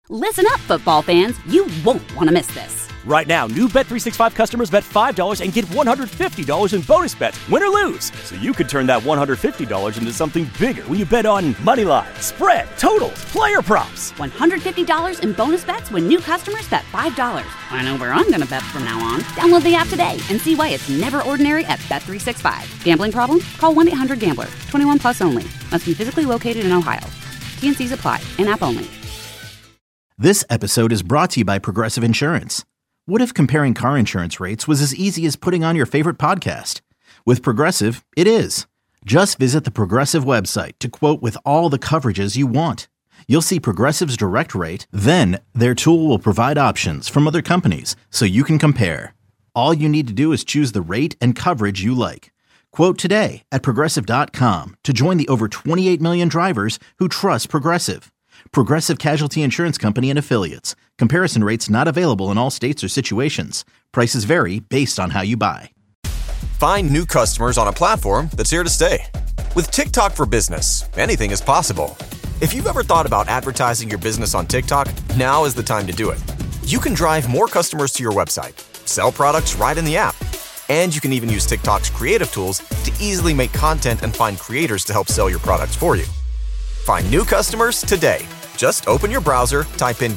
Listen up, football fans. You won't want to miss this. Right now, new Bet365 customers bet $5 and get $150 in bonus bets, win or lose. So you could turn that $150 into something bigger when you bet on moneyline, spread, totals, player props. $150 in bonus bets when new customers bet $5. I know where I'm going to bet from now on. Download the app today and see why it's never ordinary at Bet365. Gambling problem? Call 1-800-GAMBLER. 21 plus only. Must be physically located in Ohio. T&Cs apply. In-app only. This episode is brought to you by Progressive Insurance. What if comparing car insurance rates was as easy as putting on your favorite podcast? With Progressive, it is. Just visit the Progressive website to quote with all the coverages you want. You'll see Progressive's direct rate, then their tool will provide options from other companies so you can compare. All you need to do is choose the rate and coverage you like. Quote today at Progressive.com to join the over 28 million drivers who trust Progressive. Progressive Casualty Insurance Company and Affiliates. Comparison rates not available in all states or situations. Prices vary based on how you buy. Find new customers on a platform that's here to stay. With TikTok for Business, anything is possible. If you've ever thought about advertising your business on TikTok, now is the time to do it. You can drive more customers to your website, sell products right in the app, and you can even use TikTok's creative tools to easily make content and find creators to help sell your products for you. Find new customers today. Just open your browser, type in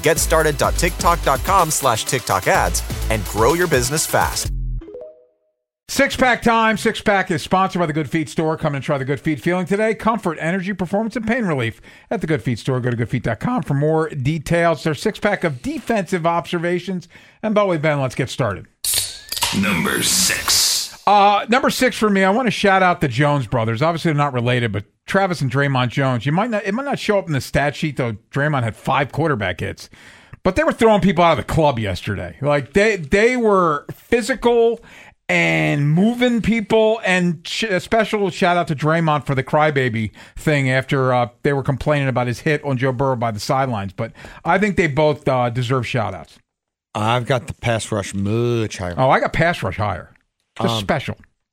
getstarted.tiktok.com/TikTok ads, and grow your business fast. Six-pack time. Six-pack is sponsored by the Good Feet Store. Come and try the Good Feet feeling today. Comfort, energy, performance, and pain relief at the Good Feet Store. Go to goodfeet.com for more details. Their six-pack of defensive observations. And by the way, Ben, let's get started. Number 6. Number 6 for me, I want to shout out the Jones brothers. Obviously, they're not related, but Travis and Draymond Jones. It might not show up in the stat sheet, though. Draymond had 5 quarterback hits. But they were throwing people out of the club yesterday. Like, they were physical and moving people, and a special shout out to Draymond for the crybaby thing after they were complaining about his hit on Joe Burrow by the sidelines. But I think they both deserve shout outs. I've got the pass rush much higher. Oh, I got pass rush higher. Just special.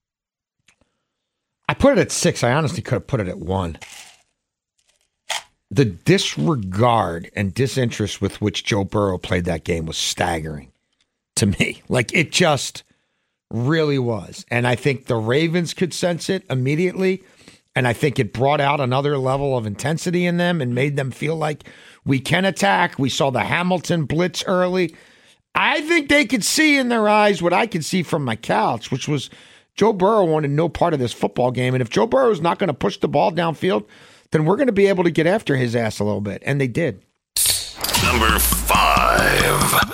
I put it at 6. I honestly could have put it at 1. The disregard and disinterest with which Joe Burrow played that game was staggering to me. Like, it just really was. And I think the Ravens could sense it immediately. And I think it brought out another level of intensity in them and made them feel like we can attack. We saw the Hamilton blitz early. I think they could see in their eyes what I could see from my couch, which was Joe Burrow wanted no part of this football game. And if Joe Burrow is not going to push the ball downfield, then we're going to be able to get after his ass a little bit. And they did. Number 5.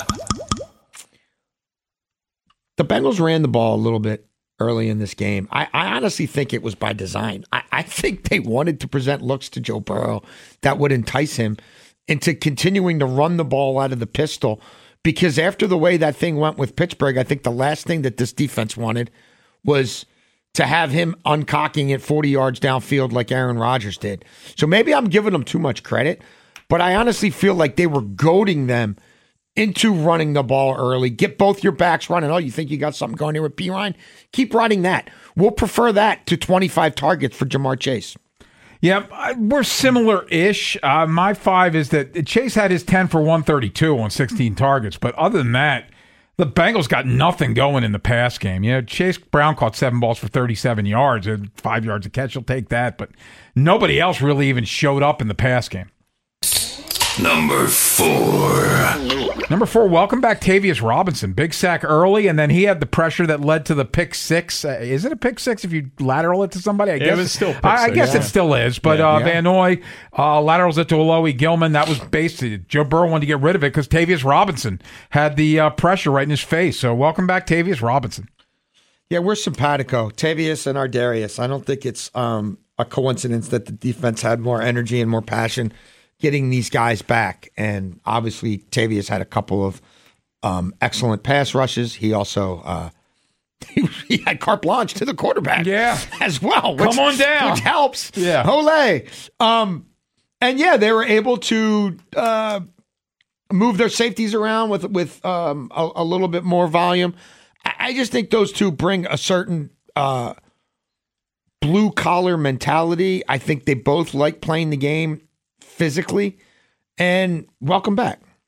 The Bengals ran the ball a little bit early in this game. I honestly think it was by design. I think they wanted to present looks to Joe Burrow that would entice him into continuing to run the ball out of the pistol. Because after the way that thing went with Pittsburgh, I think the last thing that this defense wanted was to have him uncocking it 40 yards downfield like Aaron Rodgers did. So maybe I'm giving them too much credit, but I honestly feel like they were goading them into running the ball early. Get both your backs running. Oh, you think you got something going here with Perine? Keep running that. We'll prefer that to 25 targets for Jamar Chase. Yeah, we're similar-ish. My 5 is that Chase had his 10 for 132 on 16 targets, but other than that, the Bengals got nothing going in the pass game. You know, Chase Brown caught 7 balls for 37 yards and 5 yards a catch. He'll take that, but nobody else really even showed up in the pass game. Number 4. Number 4, welcome back Tavius Robinson. Big sack early, and then he had the pressure that led to the pick 6. Is it a pick 6 if you lateral it to somebody? I guess it was still pick I 6. guess it still is, but Van Noy laterals it to Alohi Gilman. That was basically Joe Burrow wanted to get rid of it because Tavius Robinson had the pressure right in his face. So welcome back Tavius Robinson. Yeah, we're simpatico. Tavius and Ardarius. I don't think it's a coincidence that the defense had more energy and more passion getting these guys back. And obviously, Tavius had a couple of excellent pass rushes. He also he had carte blanche to the quarterback as well. Come on down. Which helps. Yeah. Ole. And yeah, they were able to move their safeties around with a little bit more volume. I just think those two bring a certain blue-collar mentality. I think they both like playing the game physically, and welcome back.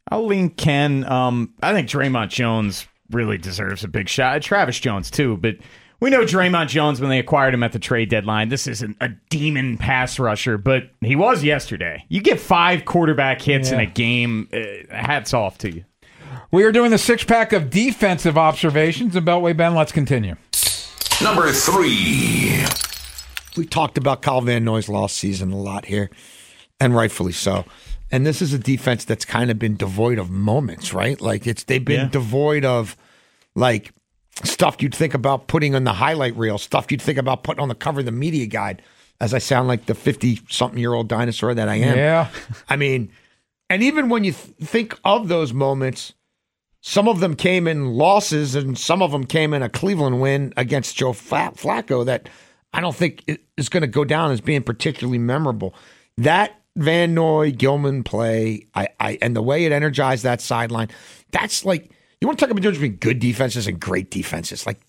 I'll lean Ken. I think Draymond Jones really deserves a big shot. Travis Jones, too. But we know Draymond Jones, when they acquired him at the trade deadline, this isn't a demon pass rusher, but he was yesterday. You get 5 quarterback hits in a game, hats off to you. We are doing the 6-pack of defensive observations. And Beltway Ben, let's continue. Number 3. We talked about Kyle Van Noy's lost season a lot here, and rightfully so. And this is a defense that's kind of been devoid of moments, right? Like they've been devoid of like stuff you'd think about putting on the highlight reel, stuff you'd think about putting on the cover of the media guide, as I sound like the 50-something-year-old dinosaur that I am. Yeah. I mean, and even when you think of those moments, some of them came in losses and some of them came in a Cleveland win against Joe Flacco that I don't think is going to go down as being particularly memorable. That Van Noy Gilman play, and the way it energized that sideline, that's like, you want to talk about the difference between good defenses and great defenses. Like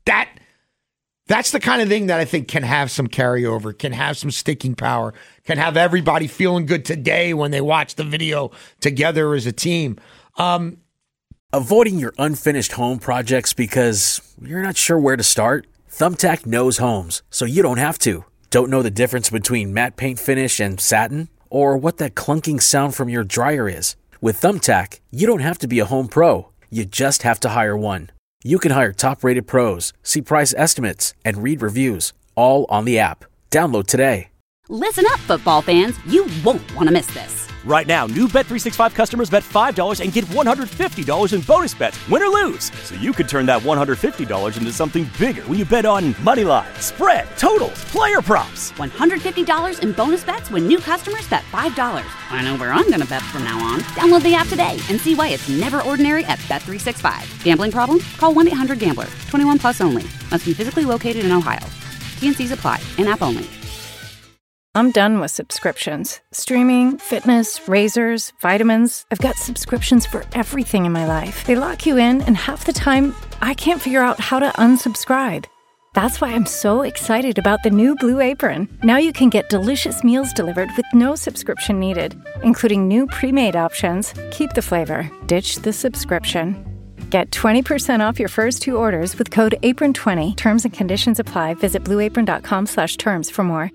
that's the kind of thing that I think can have some carryover, can have some sticking power, can have everybody feeling good today when they watch the video together as a team. Avoiding your unfinished home projects because you're not sure where to start? Thumbtack knows homes, so you don't have to. Don't know the difference between matte paint finish and satin? Or what that clunking sound from your dryer is? With Thumbtack, you don't have to be a home pro. You just have to hire one. You can hire top-rated pros, see price estimates, and read reviews, all on the app. Download today. Listen up, football fans. You won't want to miss this. Right now, new Bet365 customers bet $5 and get $150 in bonus bets, win or lose. So you could turn that $150 into something bigger when you bet on moneyline, spread, totals, player props. $150 in bonus bets when new customers bet $5. I know where I'm going to bet from now on. Download the app today and see why it's never ordinary at Bet365. Gambling problem? Call 1-800-GAMBLER. 21 plus only. Must be physically located in Ohio. T&Cs apply. In-app only. I'm done with subscriptions. Streaming, fitness, razors, vitamins. I've got subscriptions for everything in my life. They lock you in, and half the time, I can't figure out how to unsubscribe. That's why I'm so excited about the new Blue Apron. Now you can get delicious meals delivered with no subscription needed, including new pre-made options. Keep the flavor. Ditch the subscription. Get 20% off your first 2 orders with code APRON20. Terms and conditions apply. Visit blueapron.com/terms for more.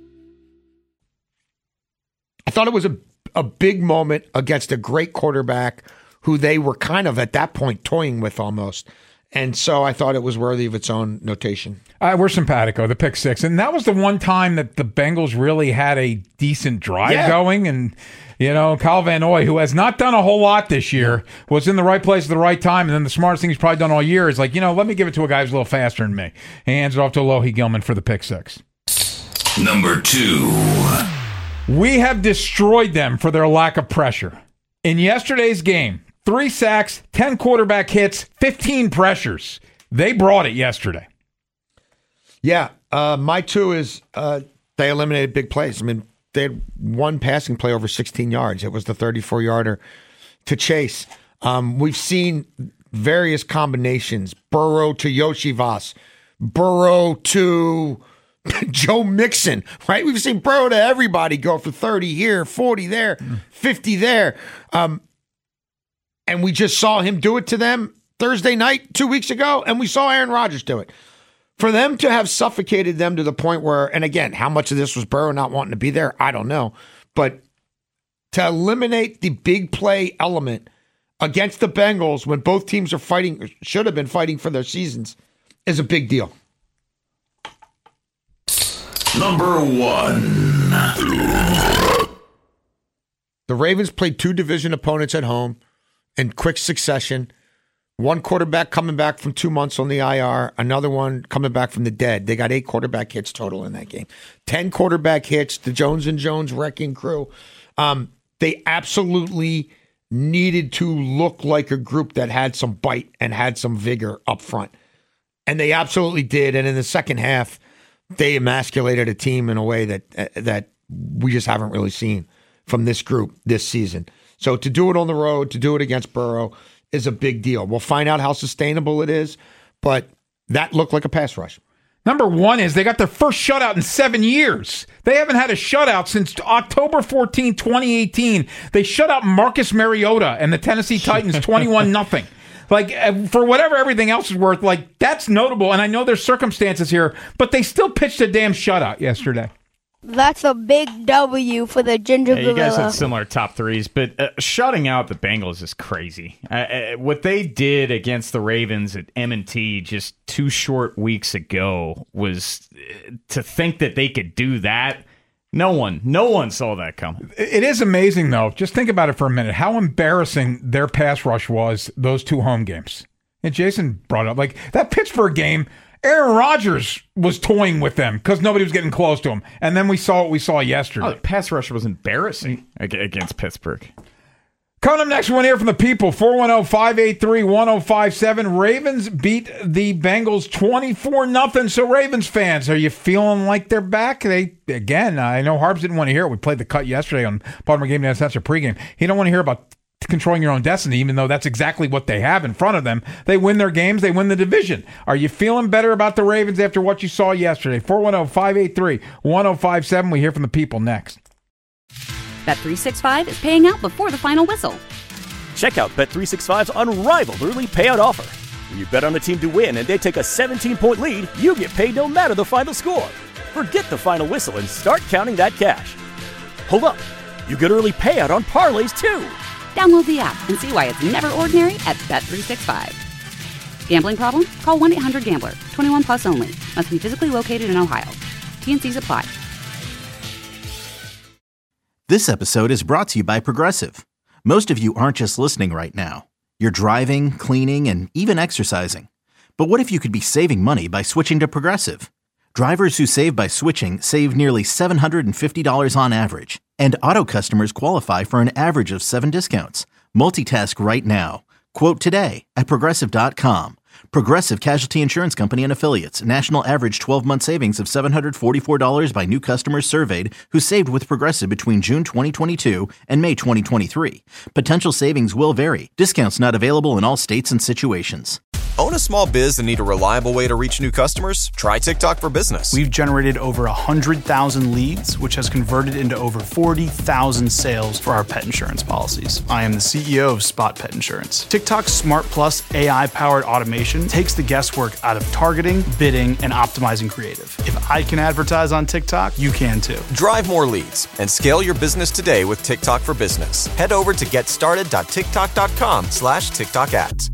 I thought it was a big moment against a great quarterback who they were kind of at that point toying with almost. And so I thought it was worthy of its own notation. We're simpatico, the pick 6. And that was the one time that the Bengals really had a decent drive going. And, Kyle Van Noy, who has not done a whole lot this year, was in the right place at the right time. And then the smartest thing he's probably done all year is like, let me give it to a guy who's a little faster than me. He hands it off to Alohi Gilman for the pick 6. Number 2. We have destroyed them for their lack of pressure. In yesterday's game, 3 sacks, 10 quarterback hits, 15 pressures. They brought it yesterday. Yeah, my 2 is they eliminated big plays. I mean, they had one passing play over 16 yards. It was the 34-yarder to Chase. We've seen various combinations. Burrow to Yoshivas. Burrow to Joe Mixon, right? We've seen Burrow to everybody go for 30 here, 40 there, 50 there. And we just saw him do it to them Thursday night 2 weeks ago, and we saw Aaron Rodgers do it. For them to have suffocated them to the point where, and again, how much of this was Burrow not wanting to be there, I don't know. But to eliminate the big play element against the Bengals when both teams are fighting, should have been fighting for their seasons, is a big deal. Number 1. The Ravens played 2 division opponents at home in quick succession. One quarterback coming back from 2 months on the IR, another one coming back from the dead. They got 8 quarterback hits total in that game. 10 quarterback hits, the Jones & Jones wrecking crew. They absolutely needed to look like a group that had some bite and had some vigor up front. And they absolutely did. And in the second half, they emasculated a team in a way that we just haven't really seen from this group this season. So to do it on the road, to do it against Burrow is a big deal. We'll find out how sustainable it is, but that looked like a pass rush. Number one is they got their first shutout in 7 years. They haven't had a shutout since October 14, 2018. They shut out Marcus Mariota and the Tennessee Titans 21-0. Like, for whatever everything else is worth, like, that's notable. And I know there's circumstances here, but they still pitched a damn shutout yesterday. That's a big W for the Ginger Gorilla. You guys had similar top threes, but shutting out the Bengals is crazy. What they did against the Ravens at M&T just 2 short weeks ago was to think that they could do that. No one saw that coming. It is amazing, though. Just think about it for a minute. How embarrassing their pass rush was those 2 home games. And Jason brought up, like, that Pittsburgh game, Aaron Rodgers was toying with them because nobody was getting close to him. And then we saw what we saw yesterday. Oh, the pass rush was embarrassing against Pittsburgh. Coming up next, one here from the people, 410-583-1057. Ravens beat the Bengals 24-0. So, Ravens fans, are you feeling like they're back? Again, I know Harbs didn't want to hear it. We played the cut yesterday on Baltimore Game Day. That's a pregame. He don't want to hear about controlling your own destiny, even though that's exactly what they have in front of them. They win their games. They win the division. Are you feeling better about the Ravens after what you saw yesterday? 410-583-1057. We hear from the people next. Bet365 is paying out before the final whistle. Check out Bet365's unrivaled early payout offer. When you bet on a team to win and they take a 17-point lead, you get paid no matter the final score. Forget the final whistle and start counting that cash. Hold up. You get early payout on parlays, too. Download the app and see why it's never ordinary at Bet365. Gambling problem? Call 1-800-GAMBLER. 21 plus only. Must be physically located in Ohio. T&Cs apply. This episode is brought to you by Progressive. Most of you aren't just listening right now. You're driving, cleaning, and even exercising. But what if you could be saving money by switching to Progressive? Drivers who save by switching save nearly $750 on average. And auto customers qualify for an average of 7 discounts. Multitask right now. Quote today at Progressive.com. Progressive Casualty Insurance Company and Affiliates. National average 12-month savings of $744 by new customers surveyed who saved with Progressive between June 2022 and May 2023. Potential savings will vary. Discounts not available in all states and situations. Own a small biz and need a reliable way to reach new customers? Try TikTok for Business. We've generated over 100,000 leads, which has converted into over 40,000 sales for our pet insurance policies. I am the CEO of Spot Pet Insurance. TikTok's Smart Plus AI-powered automation takes the guesswork out of targeting, bidding, and optimizing creative. If I can advertise on TikTok, you can too. Drive more leads and scale your business today with TikTok for Business. Head over to getstarted.tiktok.com/TikTok ads.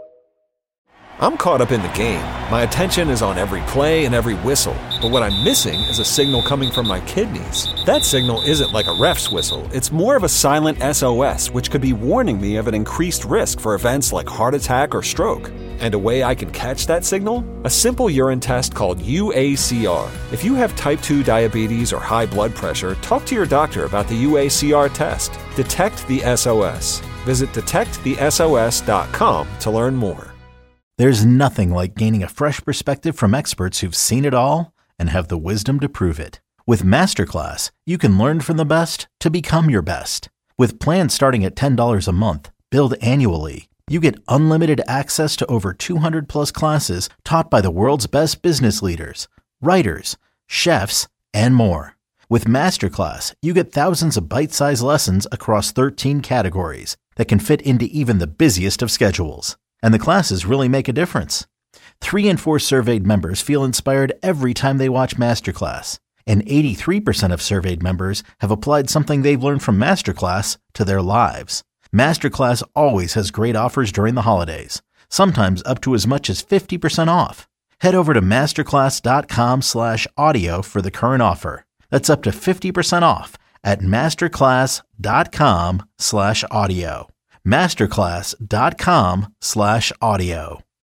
I'm caught up in the game. My attention is on every play and every whistle. But what I'm missing is a signal coming from my kidneys. That signal isn't like a ref's whistle. It's more of a silent SOS, which could be warning me of an increased risk for events like heart attack or stroke. And a way I can catch that signal? A simple urine test called UACR. If you have type 2 diabetes or high blood pressure, talk to your doctor about the UACR test. Detect the SOS. Visit detectthesos.com to learn more. There's nothing like gaining a fresh perspective from experts who've seen it all and have the wisdom to prove it. With Masterclass, you can learn from the best to become your best. With plans starting at $10 a month, billed annually, you get unlimited access to over 200 plus classes taught by the world's best business leaders, writers, chefs, and more. With Masterclass, you get thousands of bite-sized lessons across 13 categories that can fit into even the busiest of schedules. And the classes really make a difference. 3 in 4 surveyed members feel inspired every time they watch Masterclass. And 83% of surveyed members have applied something they've learned from Masterclass to their lives. Masterclass always has great offers during the holidays, sometimes up to as much as 50% off. Head over to masterclass.com/audio for the current offer. That's up to 50% off at masterclass.com/audio. masterclass.com/audio.